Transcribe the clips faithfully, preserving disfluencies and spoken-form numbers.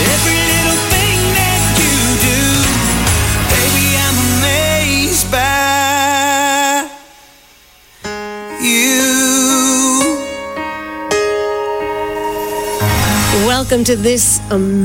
every little thing that you do. Baby, I'm amazed by you. Welcome to this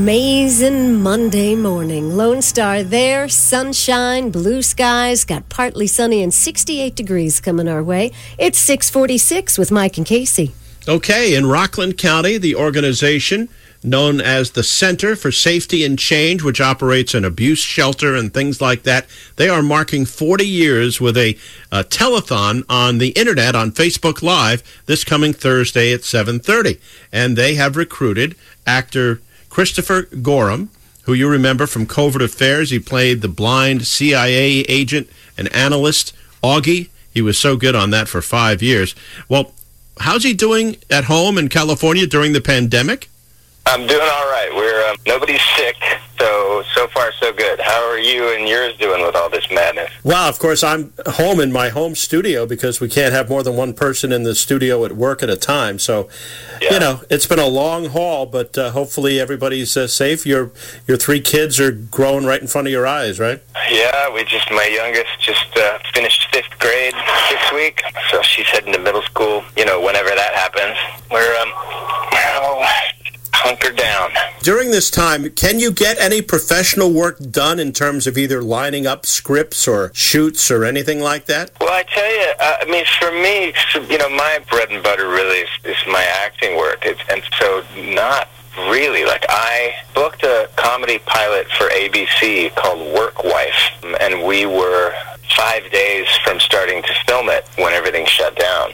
amazing Monday morning. Lone Star there, sunshine, blue skies, got partly sunny and sixty-eight degrees coming our way. It's six forty-six with Mike and Casey. Okay, in Rockland County, the organization known as the Center for Safety and Change, which operates an abuse shelter and things like that, they are marking forty years with a, a telethon on the internet on Facebook Live this coming Thursday at seven thirty. And they have recruited actor Christopher Gorham, who you remember from Covert Affairs. He played the blind C I A agent and analyst Augie. He was so good on that for five years. Well, how's he doing at home in California during the pandemic? I'm doing all right. We're um, nobody's sick, so so far so good. How are you and yours doing with all this madness? Well, of course, I'm home in my home studio because we can't have more than one person in the studio at work at a time. So, yeah. you know, it's been a long haul, but uh, hopefully everybody's uh, safe. Your your three kids are growing right in front of your eyes, right? Yeah, we just my youngest just uh, finished fifth grade this week, so she's heading to middle school. You know, whenever that happens, we're um. Oh, hunker down. During this time, can you get any professional work done in terms of either lining up scripts or shoots or anything like that? Well, I tell you, uh, I mean, for me, you know, my bread and butter really is, is my acting work. It's, and so not really. Like, I booked a comedy pilot for A B C called Work Wife, and we were five days from starting to film it when everything shut down.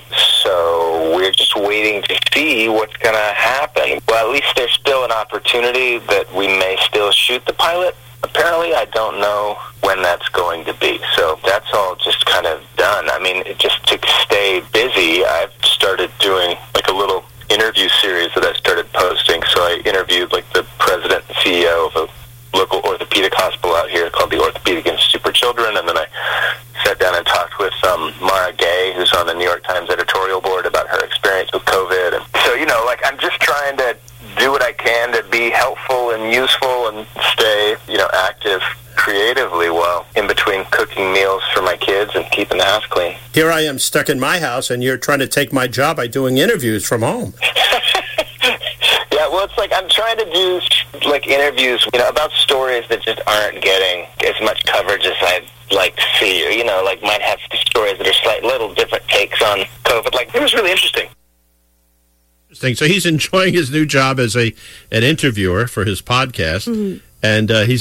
So we're just waiting to see what's going to happen. Well, at least there's still an opportunity that we may still shoot the pilot. Apparently, I don't know when that's going to be. So that's all just kind of done. I mean, it just to stay busy, I've started doing like a little interview series that I started posting. So I interviewed like the president and C E O of a local orthopedic hospital out here called the Orthopedic Institute for Children, and then I sat down and talked with um, Mara Gay, who's on the New York Times editorial board, about her experience with COVID. And so, you know, like, I'm just trying to do what I can to be helpful and useful and stay, you know, active creatively while in between cooking meals for my kids and keeping the house clean. Here I am stuck in my house, and you're trying to take my job by doing interviews from home. Yeah, well, it's like I'm trying to do, like, interviews, you know, about stories that just aren't getting as much coverage as I'd like to see. Or, you know, like, might have stories that are slightly little different takes on COVID. Like, it was really interesting. Interesting. So he's enjoying his new job as a an interviewer for his podcast, mm-hmm. and uh, he's